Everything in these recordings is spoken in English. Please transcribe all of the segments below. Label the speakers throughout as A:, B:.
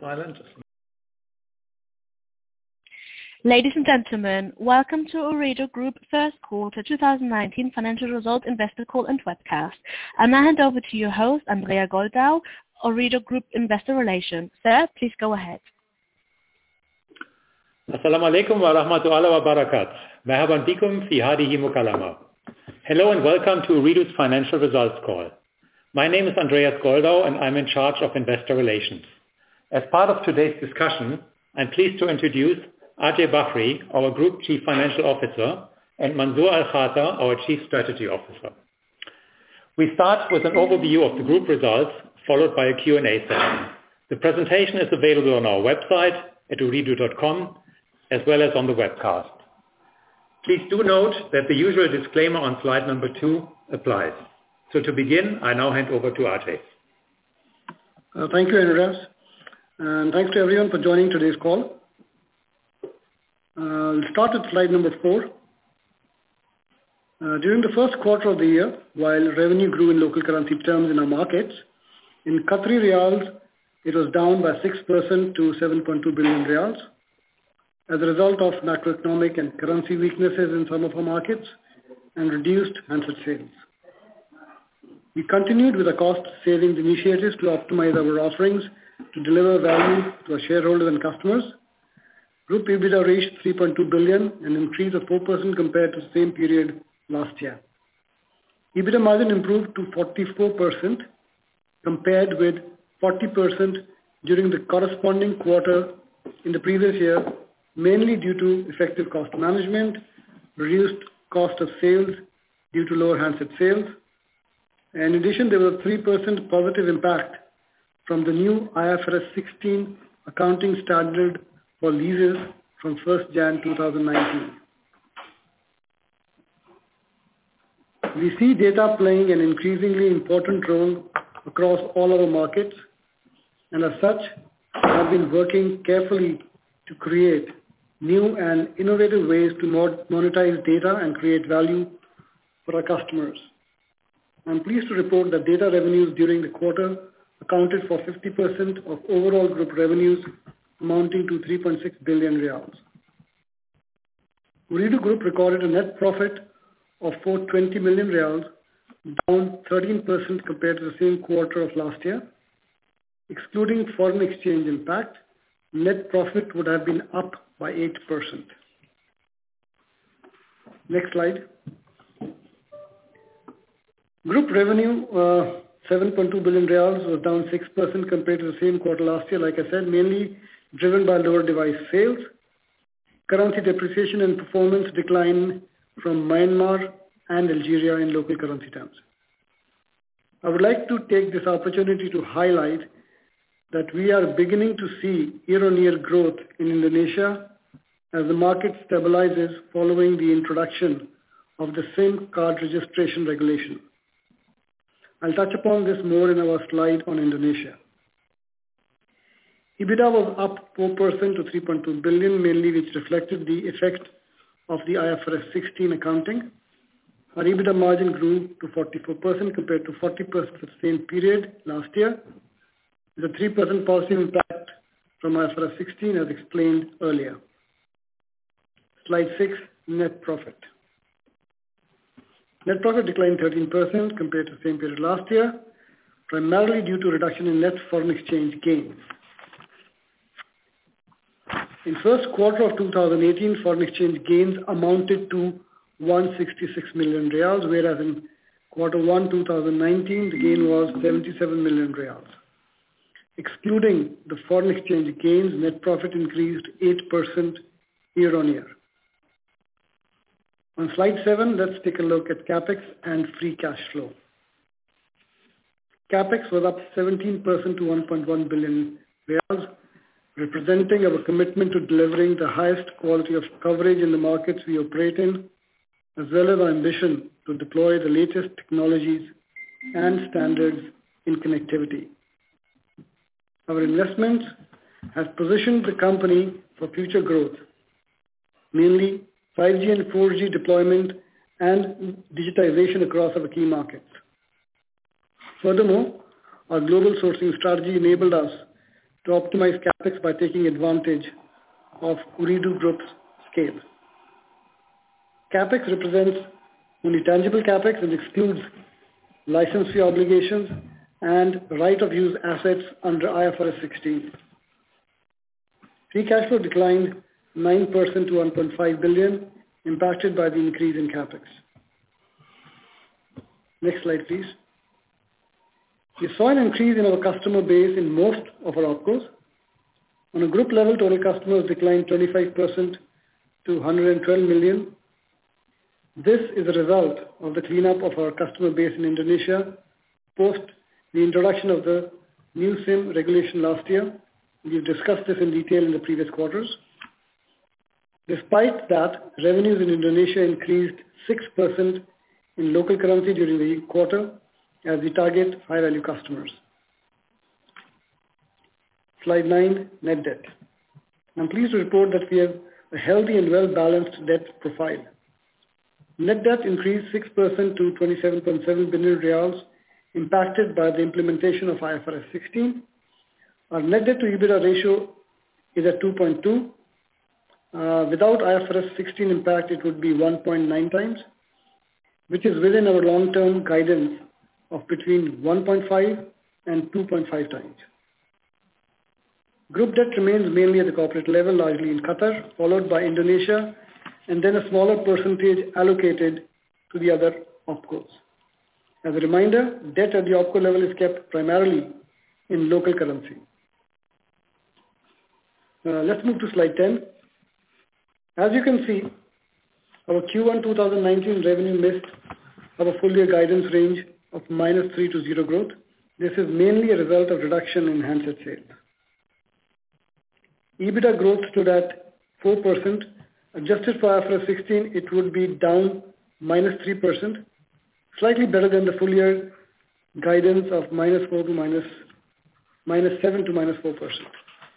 A: silent.
B: Ladies and gentlemen, welcome to Ooredoo Group first quarter 2019 financial results investor call and webcast. I'll now hand over to your host, Andrea Goldau, Ooredoo Group Investor Relations. Sir, please go ahead.
A: Assalamu alaikum wa rahmatullahi wa barakatuh. Marhaban bikum fi hadihi mukalama. Hello and welcome to Ooredoo's financial results call. My name is Andreas Goldau and I'm in charge of investor relations. As part of today's discussion, I'm pleased to introduce Ajay Bakhri, our Group Chief Financial Officer, and Manzoor Al-Khata, our Chief Strategy Officer. We start with an overview of the group results, followed by a Q&A session. The presentation is available on our website at ooredoo.com, as well as on the webcast. Please do note that the usual disclaimer on slide number 2 applies. So to begin, I now hand over to Ajay.
C: Thank you, Andreas. And thanks to everyone for joining today's call. We'll start with slide number 4. During the first quarter of the year, while revenue grew in local currency terms in our markets, in Qatari Riyals, it was down by 6% to 7.2 billion Riyals as a result of macroeconomic and currency weaknesses in some of our markets and reduced handset sales. We continued with the cost savings initiatives to optimize our offerings to deliver value to our shareholders and customers. Group EBITDA reached 3.2 billion, an increase of 4% compared to the same period last year. EBITDA margin improved to 44% compared with 40% during the corresponding quarter in the previous year, mainly due to effective cost management, reduced cost of sales due to lower handset sales. In addition, there was 3% positive impact from the new IFRS 16 accounting standard for leases from 1st Jan 2019. We see data playing an increasingly important role across all our markets, and as such, have been working carefully to create new and innovative ways to monetize data and create value for our customers. I'm pleased to report that data revenues during the quarter accounted for 50% of overall group revenues, amounting to 3.6 billion Riyals. Ooredoo Group recorded a net profit of 420 million Riyals, down 13% compared to the same quarter of last year. Excluding foreign exchange impact, net profit would have been up by 8%. Next slide. Group revenue, 7.2 billion Riyals, was down 6% compared to the same quarter last year, like I said, mainly driven by lower device sales, currency depreciation and performance decline from Myanmar and Algeria in local currency terms. I would like to take this opportunity to highlight that we are beginning to see year-on-year growth in Indonesia as the market stabilizes following the introduction of the SIM card registration regulation. I'll touch upon this more in our slide on Indonesia. EBITDA was up 4% to 3.2 billion, mainly which reflected the effect of the IFRS 16 accounting. Our EBITDA margin grew to 44% compared to 40% for the same period last year. The 3% positive impact from IFRS 16 as explained earlier. Slide 6, net profit. Net profit declined 13% compared to the same period last year, primarily due to reduction in net foreign exchange gains. In first quarter of 2018, foreign exchange gains amounted to 166 million Riyals, whereas in quarter 1 2019, the gain was 77 million Riyals. Excluding the foreign exchange gains, net profit increased 8% year-on-year. On slide 7, let's take a look at CapEx and free cash flow. CapEx was up 17% to 1.1 billion Riyals, representing our commitment to delivering the highest quality of coverage in the markets we operate in, as well as our ambition to deploy the latest technologies and standards in connectivity. Our investments have positioned the company for future growth, mainly 5G and 4G deployment and digitization across our key markets. Furthermore, our global sourcing strategy enabled us to optimize capex by taking advantage of Ooredoo Group's scale. Capex represents only tangible capex and excludes license fee obligations and right-of-use assets under IFRS 16. Free cash flow declined 9% to 1.5 billion, impacted by the increase in capex. Next slide, please. We saw an increase in our customer base in most of our opcos. On a group level, total customers declined 25% to 112 million. This is a result of the cleanup of our customer base in Indonesia post the introduction of the new SIM regulation last year. We've discussed this in detail in the previous quarters. Despite that, revenues in Indonesia increased 6% in local currency during the quarter as we target high-value customers. Slide 9, net debt. I'm pleased to report that we have a healthy and well-balanced debt profile. Net debt increased 6% to 27.7 billion riyals, impacted by the implementation of IFRS 16. Our net debt to EBITDA ratio is at 2.2. Without IFRS 16 impact, it would be 1.9 times, which is within our long-term guidance of between 1.5 and 2.5 times. Group debt remains mainly at the corporate level, largely in Qatar, followed by Indonesia, and then a smaller percentage allocated to the other opcos. As a reminder, debt at the opco level is kept primarily in local currency. Let's move to slide 10. As you can see, our Q1 2019 revenue missed our full year guidance range of -3 to 0 growth. This is mainly a result of reduction in handset sales. EBITDA growth stood at 4%. Adjusted for IFRS 16, it would be down -3%, slightly better than the full year guidance of -7 to -4%.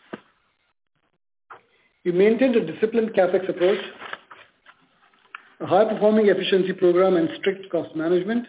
C: We maintained a disciplined capex approach, a high-performing efficiency program, and strict cost management.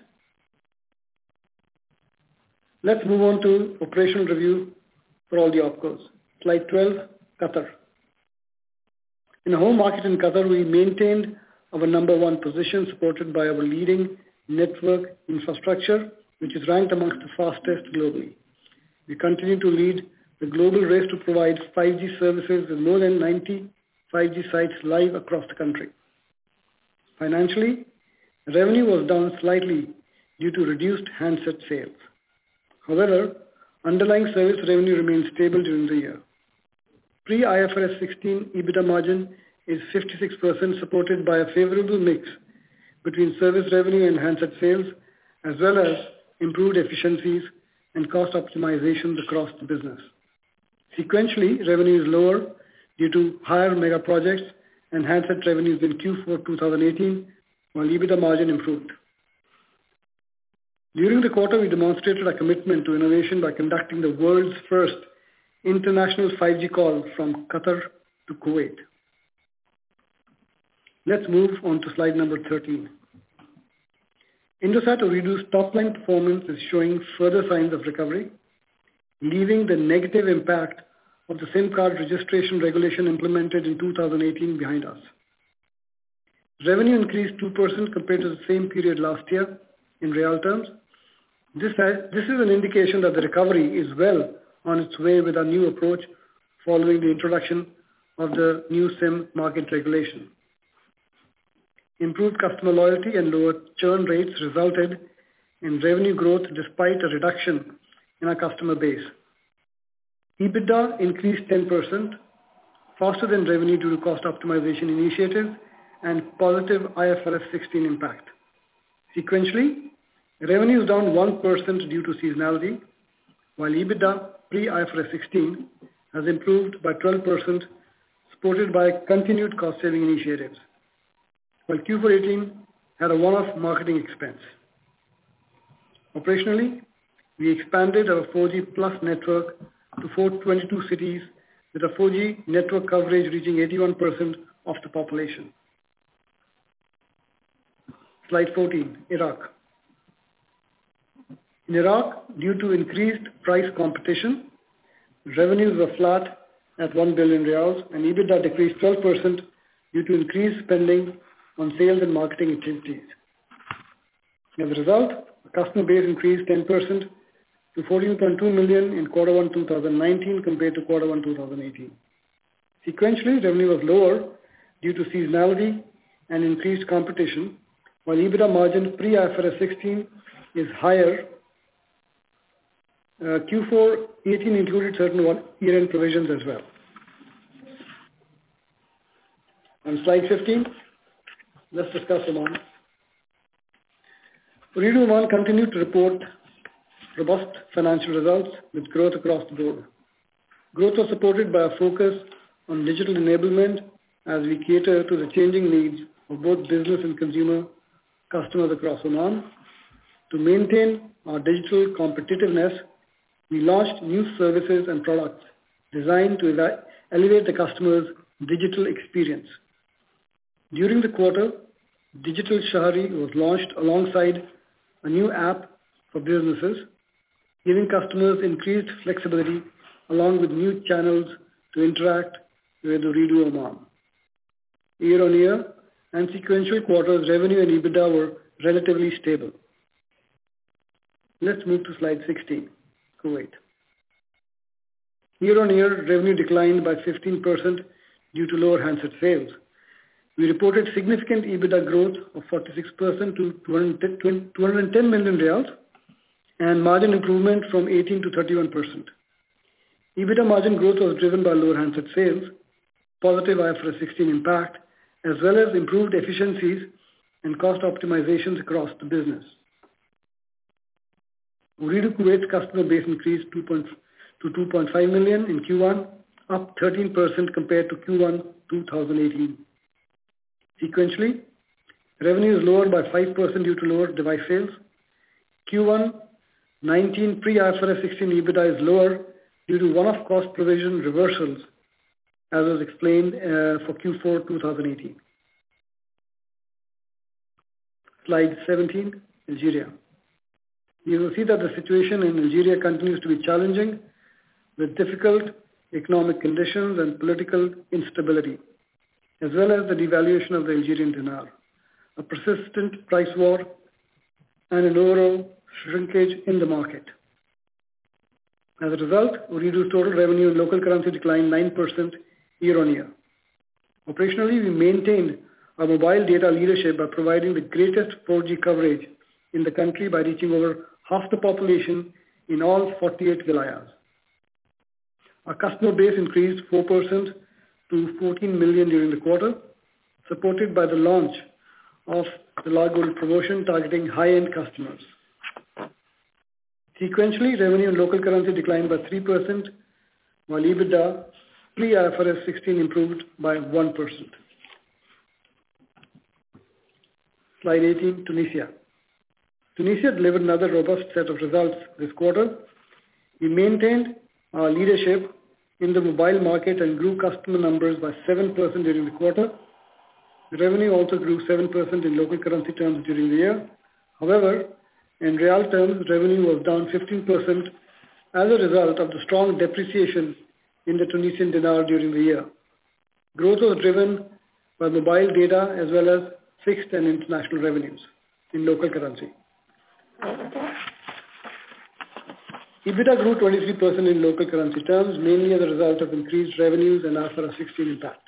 C: Let's move on to operational review for all the opcos. Slide 12, Qatar. In the home market in Qatar, we maintained our number one position, supported by our leading network infrastructure, which is ranked amongst the fastest globally. We continue to lead the global race to provide 5G services with more than 90 5G sites live across the country. Financially, revenue was down slightly due to reduced handset sales. However, underlying service revenue remained stable during the year. Pre-IFRS 16 EBITDA margin is 56%, supported by a favorable mix between service revenue and handset sales, as well as improved efficiencies and cost optimizations across the business. Sequentially, revenue is lower due to higher mega projects and handset revenues in Q4 2018, while EBITDA margin improved. During the quarter, we demonstrated a commitment to innovation by conducting the world's first international 5G call from Qatar to Kuwait. Let's move on to slide number 13. Indosat Ooredoo's top-line performance is showing further signs of recovery, leaving the negative impact of the SIM card registration regulation implemented in 2018 behind us. Revenue increased 2% compared to the same period last year in real terms. This is an indication that the recovery is well on its way with our new approach following the introduction of the new SIM market regulation. Improved customer loyalty and lower churn rates resulted in revenue growth despite a reduction in our customer base. EBITDA increased 10%, faster than revenue due to cost optimization initiatives and positive IFRS 16 impact. Sequentially, revenue is down 1% due to seasonality, while EBITDA pre-IFRS 16 has improved by 12%, supported by continued cost-saving initiatives, while Q4 18 had a one-off marketing expense. Operationally, we expanded our 4G Plus network to 422 cities with a 4G network coverage reaching 81% of the population. Slide 14, Iraq. In Iraq, due to increased price competition, revenues were flat at 1 billion riyals, and EBITDA decreased 12% due to increased spending on sales and marketing activities. As a result, the customer base increased 10% to 14.2 million in quarter 1 2019 compared to quarter 1 2018. Sequentially, revenue was lower due to seasonality and increased competition, while EBITDA margin pre-IFRS 16 is higher. Q4 18 included certain year-end provisions as well. On slide 15, let's discuss Oman. Ooredoo Oman continued to report robust financial results with growth across the board. Growth was supported by a focus on digital enablement as we cater to the changing needs of both business and consumer customers across Oman. To maintain our digital competitiveness, we launched new services and products designed to elevate the customer's digital experience. During the quarter, Digital Shahri was launched alongside a new app for businesses, giving customers increased flexibility along with new channels to interact with Ooredoo Oman. Year-on-year and sequential quarters, revenue and EBITDA were relatively stable. Let's move to slide 16, Kuwait. Year-on-year, revenue declined by 15% due to lower handset sales. We reported significant EBITDA growth of 46% to 210 million riyals and margin improvement from 18 to 31%. EBITDA margin growth was driven by lower handset sales, positive IFRS 16 impact, as well as improved efficiencies and cost optimizations across the business. Ooredoo Kuwait's customer base increased to 2.5 million in Q1, up 13% compared to Q1 2018. Sequentially, revenue is lower by 5% due to lower device sales. Q1 19 pre-IFRS 16 EBITDA is lower due to one-off cost provision reversals, as was explained for Q4 2018. Slide 17, Algeria. You will see that the situation in Algeria continues to be challenging with difficult economic conditions and political instability, as well as the devaluation of the Algerian dinar, a persistent price war, and an overall shrinkage in the market. As a result, Ooredoo's total revenue in local currency declined 9% year-on-year. Operationally, we maintained our mobile data leadership by providing the greatest 4G coverage in the country by reaching over half the population in all 48 wilayas. Our customer base increased 4% to 14 million during the quarter, supported by the launch of the Laal Gold promotion targeting high-end customers. Sequentially, revenue in local currency declined by 3%, while EBITDA pre-IFRS 16 improved by 1%. Slide 18, Tunisia. Tunisia delivered another robust set of results this quarter. We maintained our leadership in the mobile market and grew customer numbers by 7% during the quarter. The revenue also grew 7% in local currency terms during the year. However, in real terms, revenue was down 15% as a result of the strong depreciation in the Tunisian dinar during the year. Growth was driven by mobile data as well as fixed and international revenues in local currency. EBITDA grew 23% in local currency terms, mainly as a result of increased revenues and IFRS 16 impact.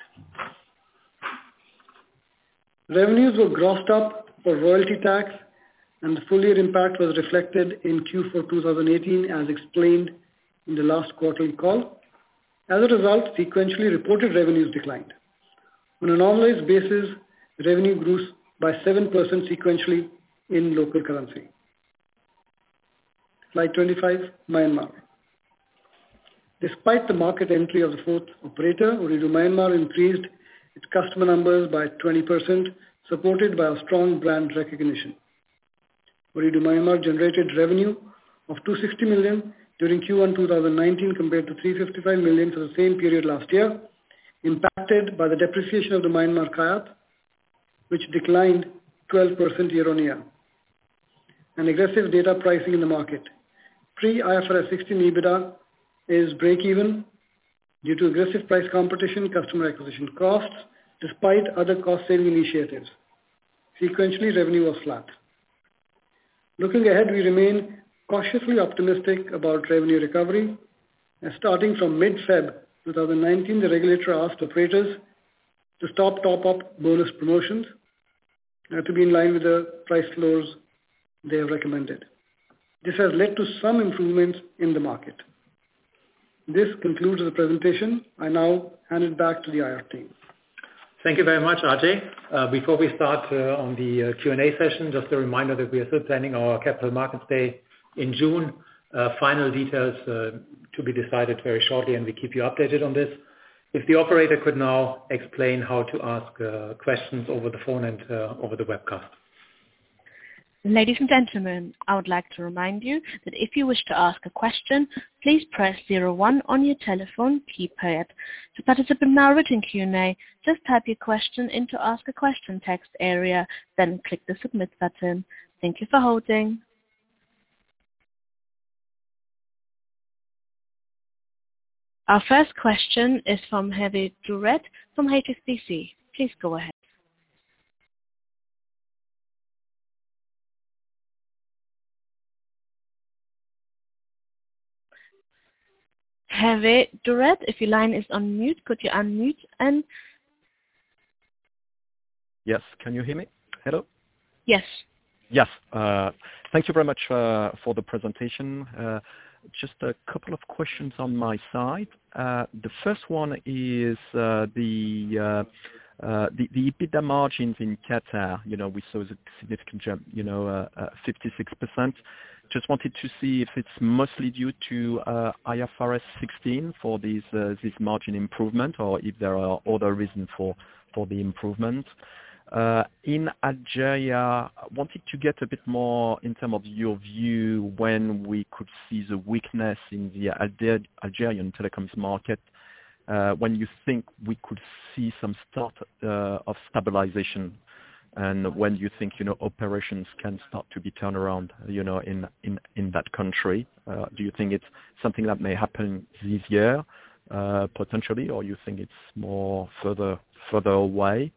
C: Revenues were grossed up for royalty tax, and the full year impact was reflected in Q4 2018 as explained in the last quarterly call. As a result, sequentially reported revenues declined. On a normalized basis, revenue grew by 7% sequentially in local currency. Slide 25, Myanmar. Despite the market entry of the fourth operator, Ooredoo Myanmar increased its customer numbers by 20%, supported by a strong brand recognition. Ooredoo Myanmar generated revenue of 260 million during Q1 2019 compared to 355 million for the same period last year, impacted by the depreciation of the Myanmar Kyat, which declined 12% year-on-year, and aggressive data pricing in the market. Pre-IFRS 16 EBITDA is break-even due to aggressive price competition, customer acquisition costs, despite other cost-saving initiatives. Sequentially, revenue was flat. Looking ahead, we remain cautiously optimistic about revenue recovery. Starting from mid-Feb 2019, the regulator asked operators to stop top-up bonus promotions to be in line with the price floors they have recommended. This has led to some improvements in the market. This concludes the presentation. I now hand it back to the IR team.
A: Thank you very much, Ajay. Before we start on the Q&A session, just a reminder that we are still planning our Capital Markets Day in June. Final details to be decided very shortly, and we keep you updated on this. If the operator could now explain how to ask questions over the phone and over the webcast.
B: Ladies and gentlemen, I would like to remind you that if you wish to ask a question, please press 01 on your telephone keypad. To participate in our written Q&A, just type your question into Ask a Question text area, then click the Submit button. Thank you for holding. Our first question is from Hervé Drouet from HSBC. Please go ahead. Hervé Drouet, if your line is on mute, could you unmute and...
D: Yes, can you hear me? Hello?
B: Yes.
D: Yes, thank you very much for the presentation. Just a couple of questions on my side. The first one is the EBITDA margins in Qatar. We saw a significant jump, 56%. Just wanted to see if it's mostly due to IFRS 16 for this margin improvement, or if there are other reasons for the improvement. In Algeria, I wanted to get a bit more in terms of your view when we could see the weakness in the Algerian telecoms market, when you think we could see some start of stabilization, and when you think operations can start to be turned around in that country. Do you think it's something that may happen this year potentially, or you think it's more further away?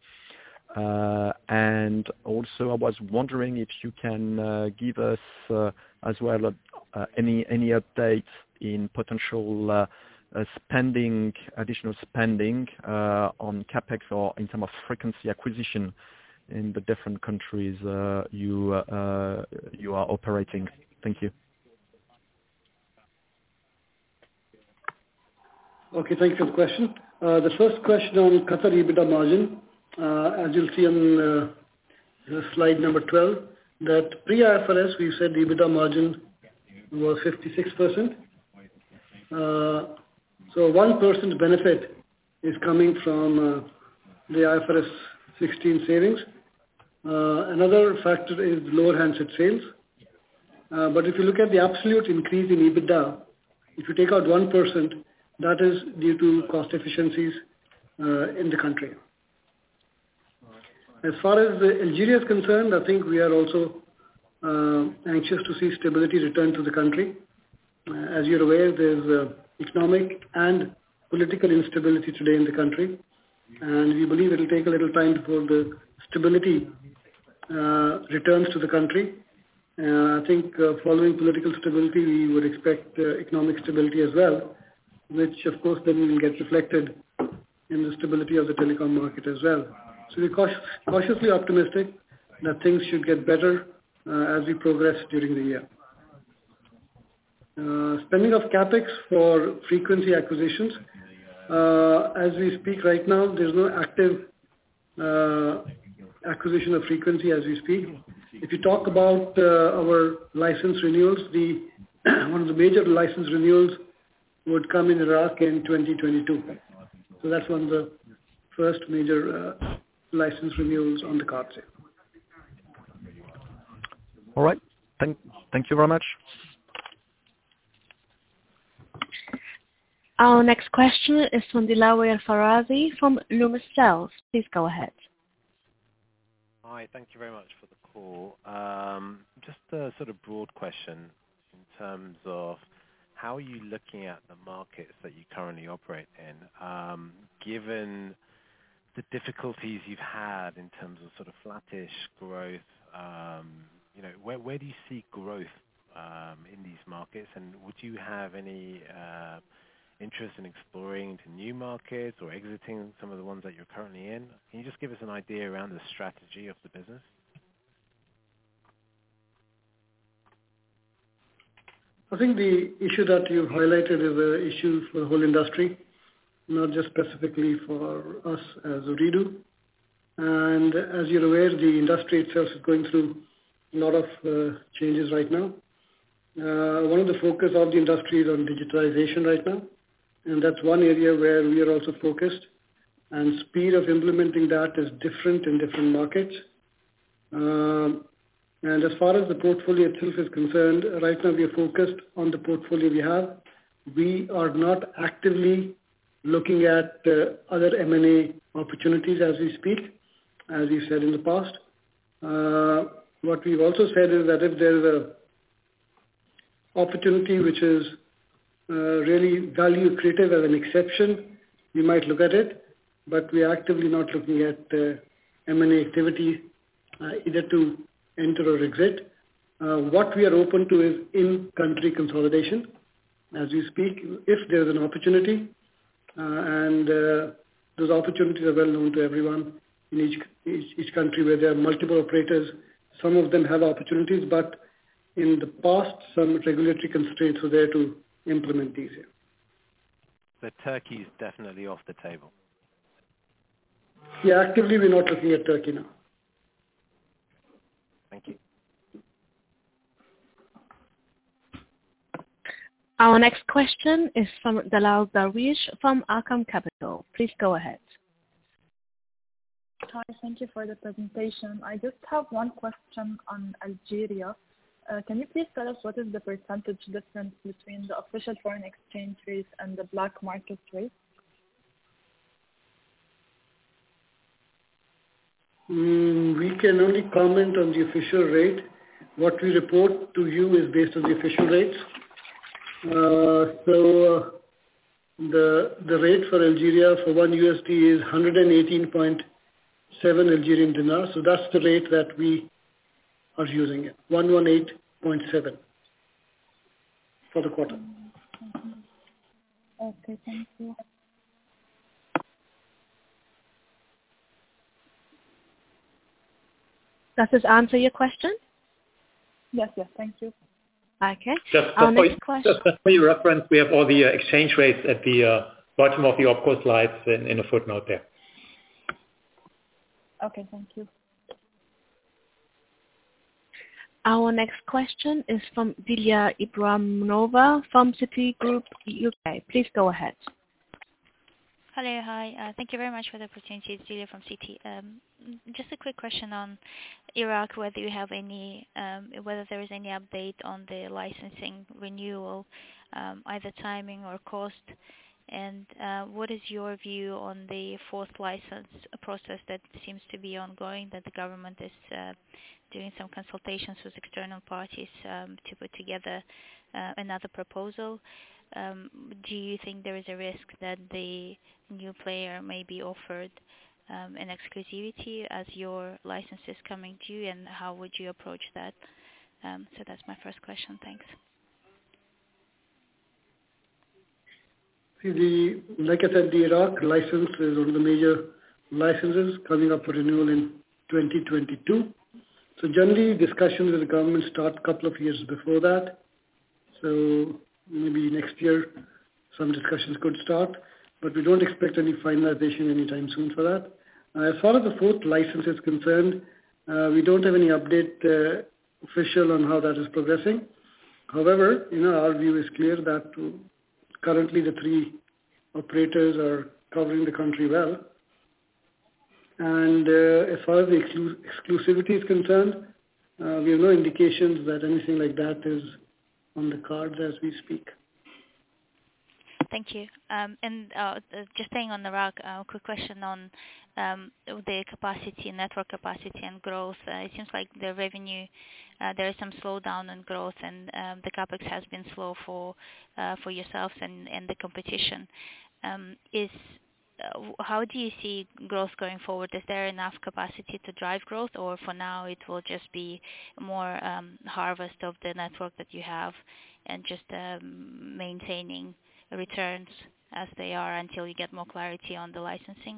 D: And also, I was wondering if you can give us as well any updates in potential additional spending on capex or in terms of frequency acquisition in the different countries you are operating. Thank you.
C: Okay, thank you for the question. The first question on Qatar EBITDA margin, as you'll see on slide number 12, that pre-IFRS we said the EBITDA margin was 56%. So 1% benefit is coming from the IFRS 16 savings. Another factor is lower handset sales. But if you look at the absolute increase in EBITDA, if you take out 1%, that is due to cost efficiencies in the country. As far as Algeria is concerned, I think we are also anxious to see stability return to the country. As you're aware, there's economic and political instability today in the country, and we believe it will take a little time before the stability returns to the country. I think following political stability, we would expect economic stability as well, which of course then will get reflected in the stability of the telecom market as well. So we're cautiously optimistic that things should get better as we progress during the year. Spending of capex for frequency acquisitions. As we speak right now, there's no active acquisition of frequency as we speak. If you talk about our license renewals, one of the major license renewals would come in Iraq in 2022. So that's one of the first major license renewals on the cards here.
D: All right. Thank you very much.
B: Our next question is from Dilawi Al-Farazi from Loomis Sayles. Please go ahead.
E: Hi, thank you very much for the call. Just a sort of broad question in terms of how are you looking at the markets that you currently operate in, given the difficulties you've had in terms of sort of flattish growth? Where do you see growth in these markets, and would you have any interest in exploring into new markets or exiting some of the ones that you're currently in? Can you just give us an idea around the strategy of the business?
C: I think the issue that you've highlighted is an issue for the whole industry, not just specifically for us as Ooredoo. And as you're aware, the industry itself is going through a lot of changes right now. One of the focus of the industry is on digitalization right now, and that's one area where we are also focused. And speed of implementing that is different in different markets. And as far as the portfolio itself is concerned, right now we are focused on the portfolio we have. We are not actively looking at other M&A opportunities as we speak, as we said in the past. What we've also said is that if there is an opportunity which is really value creative as an exception, we might look at it, but we are actively not looking at M&A activity either to enter or exit. What we are open to is in-country consolidation as we speak, if there is an opportunity, and those opportunities are well known to everyone in each country where there are multiple operators. Some of them have opportunities, but in the past, some regulatory constraints were there to implement these here.
E: So Turkey is definitely off the table.
C: Yeah, actively we're not looking at Turkey now.
E: Thank you.
B: Our next question is from Dalal Darwish from Arqaam Capital. Please go ahead.
F: Hi, thank you for the presentation. I just have one question on Algeria. Can you please tell us what is the percentage difference between the official foreign exchange rate and the black market rate?
C: We can only comment on the official rate. What we report to you is based on the official rates. So the rate for Algeria for $1 USD is 118.7 Algerian dinar. So that's the rate that we are using it, 118.7 for the quarter.
F: Okay, thank you.
B: Does this answer your question?
F: Yes, thank you.
B: Okay.
A: Just for your reference, we have all the exchange rates at the bottom of the OPCO slides in a footnote there.
F: Okay, thank you.
B: Our next question is from Dilia Ibrahimova from Citigroup UK. Please go ahead.
G: Hello, hi. Thank you very much for the opportunity. It's Dilia from Citi. Just a quick question on Iraq, whether you have any, whether there is any update on the licensing renewal, either timing or cost, and what is your view on the fourth license process that seems to be ongoing, that the government is doing some consultations with external parties to put together another proposal? Do you think there is a risk that the new player may be offered an exclusivity as your license is coming due, and how would you approach that? So that's my first question. Thanks.
C: See, like I said, the Iraq license is one of the major licenses coming up for renewal in 2022. So generally, discussions with the government start a couple of years before that. So maybe next year, some discussions could start, but we don't expect any finalization anytime soon for that. As far as the fourth license is concerned, we don't have any update official on how that is progressing. However, our view is clear that currently the three operators are covering the country well. And as far as the exclusivity is concerned, we have no indications that anything like that is on the cards as we speak.
G: Thank you. Just staying on Iraq, a quick question on the capacity, network capacity and growth. It seems like the revenue, there is some slowdown in growth, and the CapEx has been slow for yourselves and the competition. How do you see growth going forward? Is there enough capacity to drive growth, or for now it will just be more harvest of the network that you have and just maintaining returns as they are until you get more clarity on the licensing?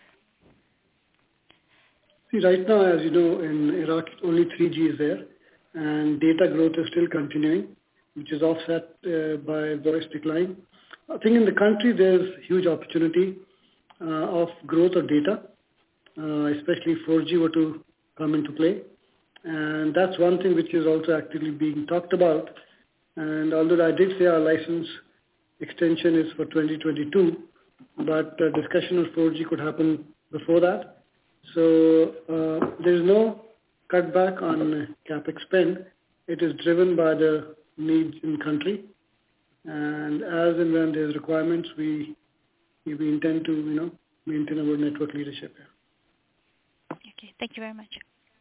C: See, right now, as you know, in Iraq, only 3G is there, and data growth is still continuing, which is offset by voice decline. I think in the country there's huge opportunity of growth of data, especially 4G were to come into play. And that's one thing which is also actively being talked about. And although I did say our license extension is for 2022, but discussion of 4G could happen before that. So there's no cutback on CapEx spend. It is driven by the needs in country. And as and when there's requirements, we intend to, maintain our network leadership.
G: Okay, thank you very much.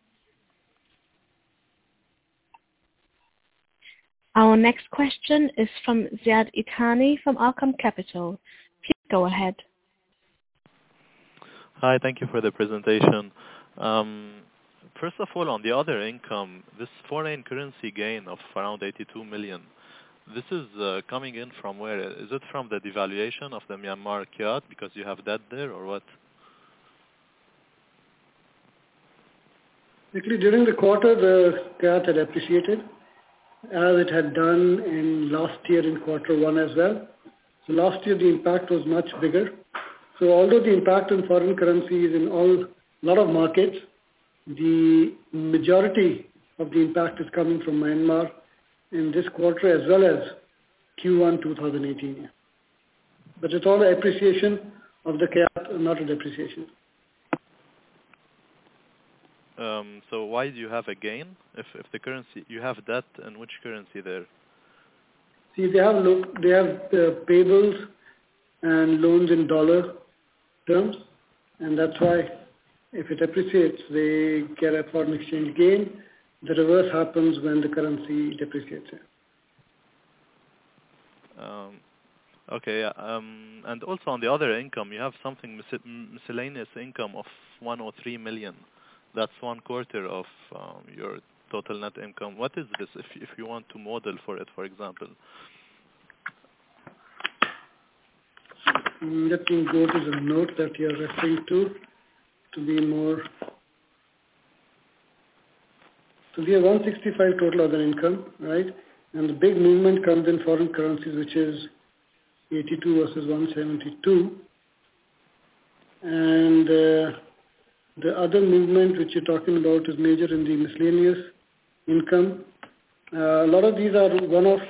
B: Our next question is from Ziad Itani from Arqam Capital. Please go ahead.
H: Hi, thank you for the presentation. First of all, on the other income, this foreign currency gain of around 82 million, this is coming in from where? Is it from the devaluation of the Myanmar kyat because you have debt there, or what?
C: Actually, during the quarter, the kyat had appreciated, as it had done in last year in quarter one as well. So last year the impact was much bigger. So although the impact on foreign currency is in a lot of markets, the majority of the impact is coming from Myanmar in this quarter as well as Q1 2018. But it's all the appreciation of the kyat, not a depreciation.
H: So why do you have a gain if the currency you have debt, in which currency there?
C: See, they have payables and loans in dollar terms, and that's why if it appreciates, they get a foreign exchange gain. The reverse happens when the currency depreciates.
H: Okay, and also on the other income, you have something miscellaneous income of 103 million. That's 1/4 of your total net income. What is this, if you want to model for it, for example?
C: Let me go to the note that you are referring to be more. So we have 165 total other income, right? And the big movement comes in foreign currencies, which is 82 versus 172. And the other movement which you're talking about is major in the miscellaneous income. A lot of these are one-off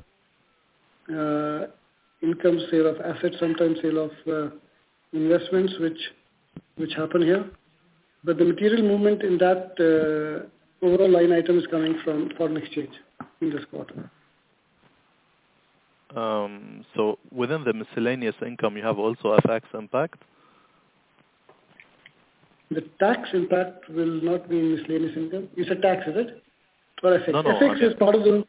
C: income, sale of assets, sometimes sale of investments which happen here. But the material movement in that overall line item is coming from foreign exchange in this quarter.
H: So within the miscellaneous income, you have also FX impact?
C: The tax impact will not be in miscellaneous income. You said tax, is it? Or FX?
H: No,
C: FX is part of the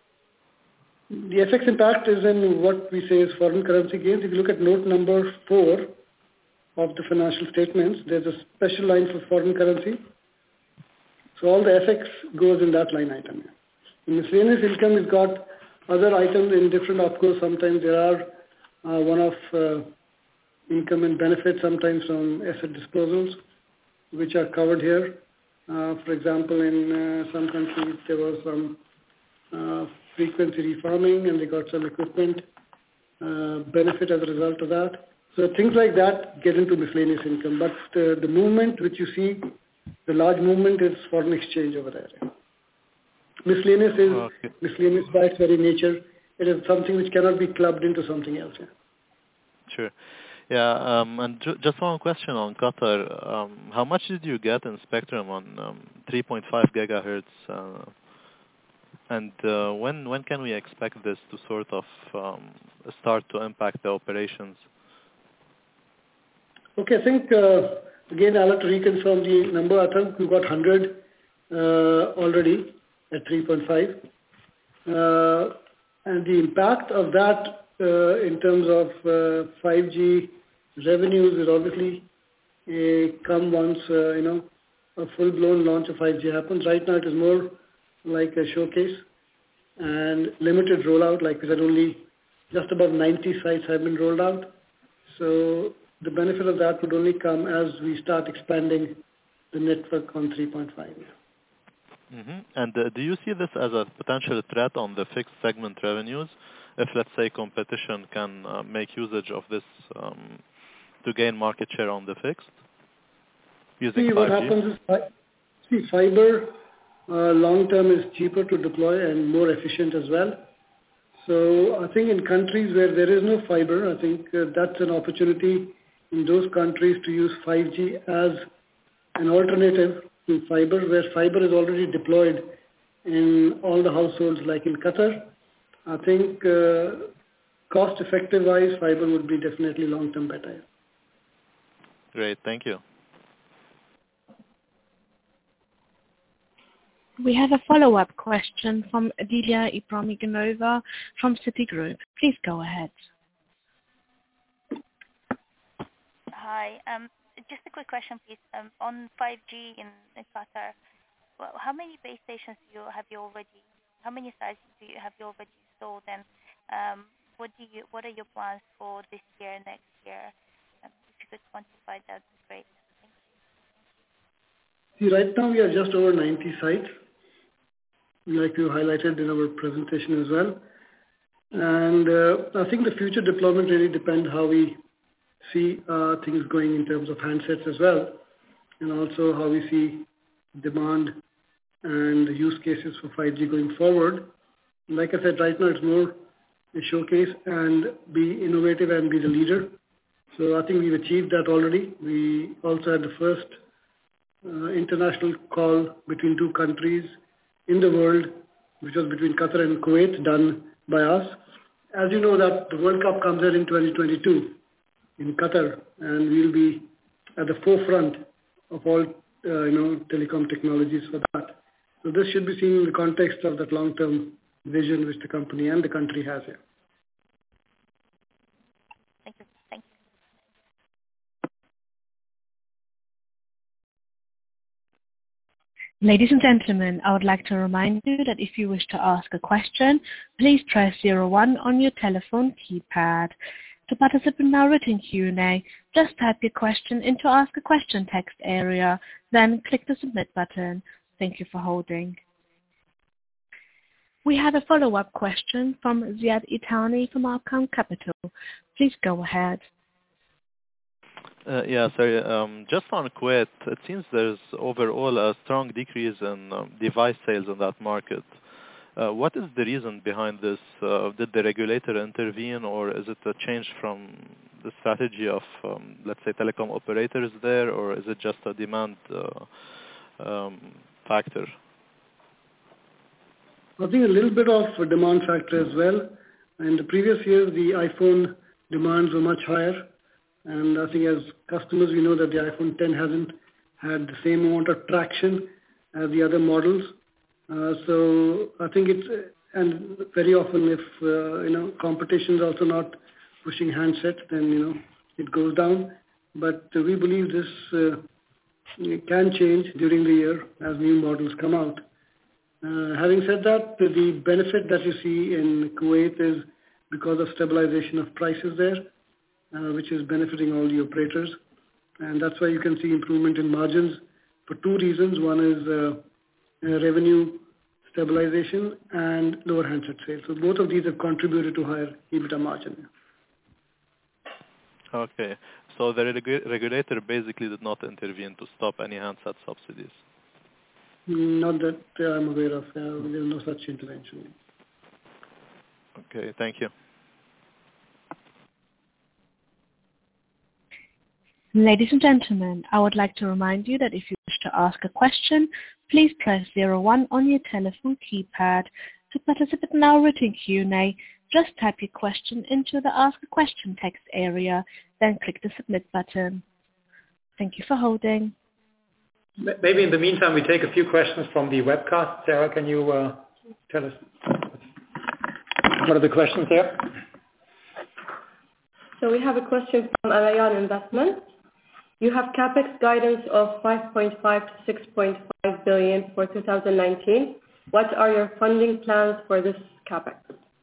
C: FX impact is in what we say is foreign currency gains. If you look at note number 4 of the financial statements, there's a special line for foreign currency. So all the FX goes in that line item. In miscellaneous income, it's got other items in different opcos. Sometimes there are one-off income and benefits, sometimes from asset disposals, which are covered here. For example, in some countries, there was some frequency refarming, and they got some equipment benefit as a result of that. So things like that get into miscellaneous income. But the movement which you see, the large movement is foreign exchange over there. Miscellaneous is miscellaneous by its very nature. It is something which cannot be clubbed into something else.
H: Sure. Yeah, and just one question on Qatar. How much did you get in spectrum on 3.5 gigahertz? And when can we expect this to sort of start to impact the operations?
C: Okay, I think, again, I'll have to reconfirm the number. I think we got 100 already at 3.5. And the impact of that in terms of 5G revenues will obviously come once, a full-blown launch of 5G happens. Right now it is more like a showcase and limited rollout. Like we said, only just about 90 sites have been rolled out. So the benefit of that would only come as we start expanding the network on 3.5.
H: Mm-hmm. And do you see this as a potential threat on the fixed segment revenues if, let's say, competition can make usage of this to gain market share on the fixed using 5G?
C: What happens is, fiber long term is cheaper to deploy and more efficient as well. So I think in countries where there is no fiber, I think that's an opportunity in those countries to use 5G as an alternative to fiber, where fiber is already deployed in all the households like in Qatar. I think cost effective wise, fiber would be definitely long term better.
H: Great, thank you.
B: We have a follow-up question from Delia Ibrahimova from Citigroup. Please go ahead.
G: Hi. Just a quick question, please. On 5G in Qatar, well, how many base stations how many sites have you already installed, and what are your plans for this year, next year? If you could quantify that, would be great. Thank you.
C: See, right now we are just over 90 sites, like you highlighted in our presentation as well. And I think the future deployment really depends how we see things going in terms of handsets as well, and also how we see demand and use cases for 5G going forward. Like I said, right now it's more a showcase and be innovative and be the leader. So I think we've achieved that already. We also had the first international call between two countries in the world, which was between Qatar and Kuwait, done by us. As you know, that the World Cup comes in 2022 in Qatar, and we'll be at the forefront of all telecom technologies for that. So this should be seen in the context of that long-term vision which the company and the country has here.
G: Thank you. Thank you.
B: Ladies and gentlemen, I would like to remind you that if you wish to ask a question, please press 01 on your telephone keypad. To participate in our written Q&A, just type your question into Ask a Question text area, then click the Submit button. Thank you for holding. We have a follow-up question from Ziad Itani from Arqaam Capital. Please go ahead.
H: Sorry. Just on Kuwait, it seems there's overall a strong decrease in device sales in that market. What is the reason behind this? Did the regulator intervene, or is it a change from the strategy of, let's say, telecom operators there, or is it just a demand factor?
C: I think a little bit of a demand factor as well. In the previous years, the iPhone demands were much higher. And I think as customers, we know that the iPhone 10 hasn't had the same amount of traction as the other models. So I think and very often if, competition is also not pushing handsets, then, it goes down. But we believe this can change during the year as new models come out. Having said that, the benefit that you see in Kuwait is because of stabilization of prices there, which is benefiting all the operators. And that's why you can see improvement in margins for two reasons. One is revenue stabilization and lower handset sales. So both of these have contributed to higher EBITDA margin.
H: Okay. So the regulator basically did not intervene to stop any handset subsidies?
C: Not that I'm aware of. There's no such intervention.
H: Okay, thank you.
B: Ladies and gentlemen, I would like to remind you that if you wish to ask a question, please press 01 on your telephone keypad. To participate in our written Q&A, just type your question into the Ask a Question text area, then click the Submit button. Thank you for holding.
A: Maybe in the meantime, we take a few questions from the webcast. Sarah, can you tell us what are the questions there?
I: So we have a question from Arayan Investment. You have capex guidance of 5.5 to 6.5 billion for 2019. What are your funding plans for this capex?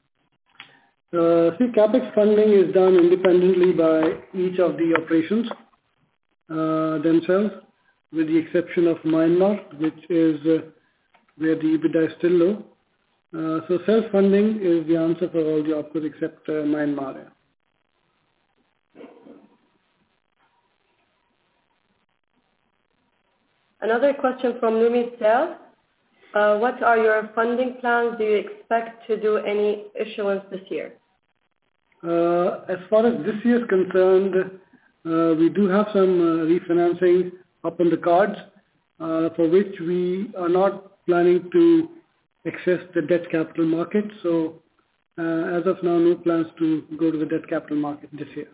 C: Capex funding is done independently by each of the operations themselves, with the exception of Myanmar, which is where the EBITDA is still low. So self-funding is the answer for all the opcos except Myanmar.
I: Another question from Lumi Sales. What are your funding plans? Do you expect to do any issuance this year?
C: As far as this year is concerned, we do have some refinancing up on the cards, for which we are not planning to access the debt capital market. So as of now, no plans to go to the debt capital market this year.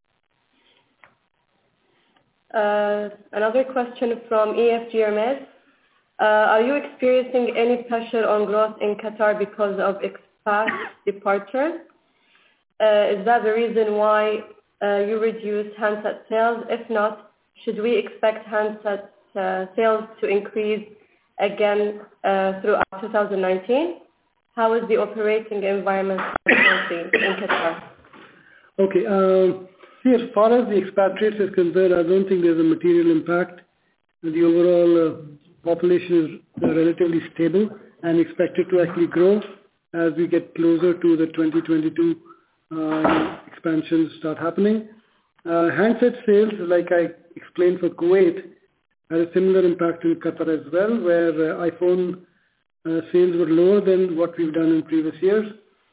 I: Another question from EFG Hermes. Are you experiencing any pressure on growth in Qatar because of expat departures? Is that the reason why you reduced handset sales? If not, should we expect handset sales to increase again throughout 2019? How is the operating environment in Qatar?
C: Okay. See, as far as the expatriates is concerned, I don't think there's a material impact. The overall population is relatively stable and expected to actually grow as we get closer to the 2022 expansions start happening. Handset sales, like I explained for Kuwait, had a similar impact in Qatar as well, where iPhone sales were lower than what we've done in previous years.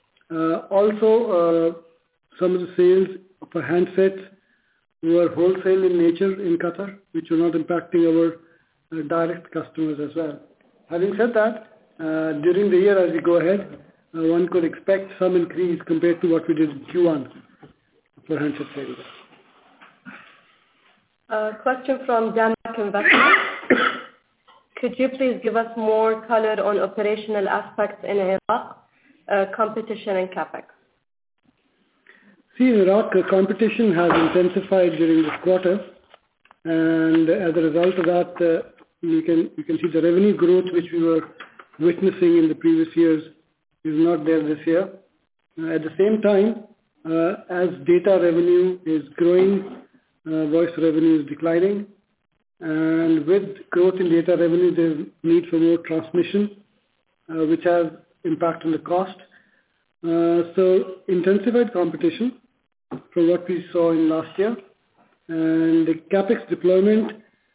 C: Also, some of the sales for handsets were wholesale in nature in Qatar, which were not impacting our direct customers as well. Having said that, during the year as we go ahead, one could expect some increase compared to what we did in Q1 for handset sales.
I: Question from Damak Investment. Could you please give us more color on operational aspects in Iraq, competition and capex? See,
C: in Iraq, competition has intensified during this quarter, and as a result of that, you can see the revenue growth which we were witnessing in the previous years is not there this year. At the same time, as data revenue is growing, voice revenue is declining, and with growth in data revenue, there's need for more transmission, which has impact on the cost. So intensified competition from what we saw in last year, and the capex deployment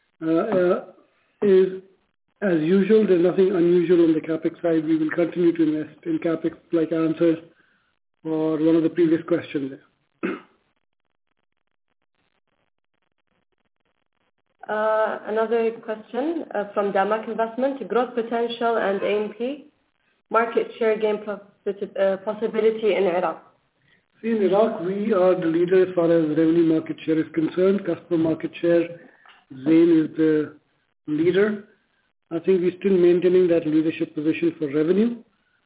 C: is as usual. There's nothing unusual on the capex side. We will continue to invest in capex, like I answered for one of the previous questions there.
I: Another question from Damak Investment. Growth potential and AMP, market share gain possibility in Iraq.
C: See, in Iraq, we are the leader as far as revenue market share is concerned. Customer market share, Zain is the leader. I think we're still maintaining that leadership position for revenue.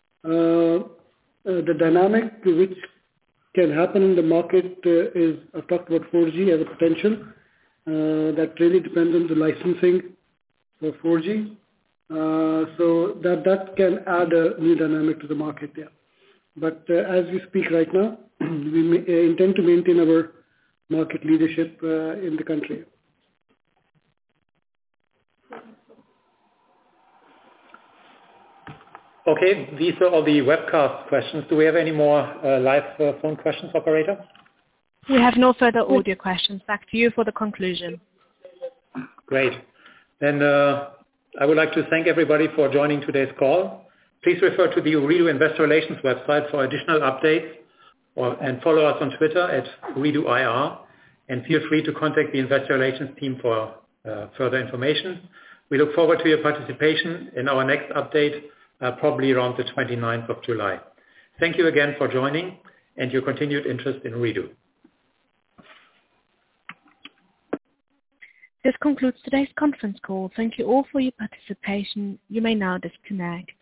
C: The dynamic which can happen in the market is, I've talked about 4G as a potential. That really depends on the licensing for 4G. So that can add a new dynamic to the market there. But as we speak right now, we intend to maintain our market leadership in the country.
A: Okay, these are all the webcast questions. Do we have any more live phone questions, operator?
B: We have no further audio questions. Back to you for the conclusion.
A: Great. Then I would like to thank everybody for joining today's call. Please refer to the Ooredoo Investor Relations website for additional updates and follow us on Twitter at OoredooIR. and feel free to contact the investor relations team for further information. We look forward to your participation in our next update, probably around the 29th of July. Thank you again for joining and your continued interest in Ooredoo.
B: This concludes today's conference call. Thank you all for your participation. You may now disconnect.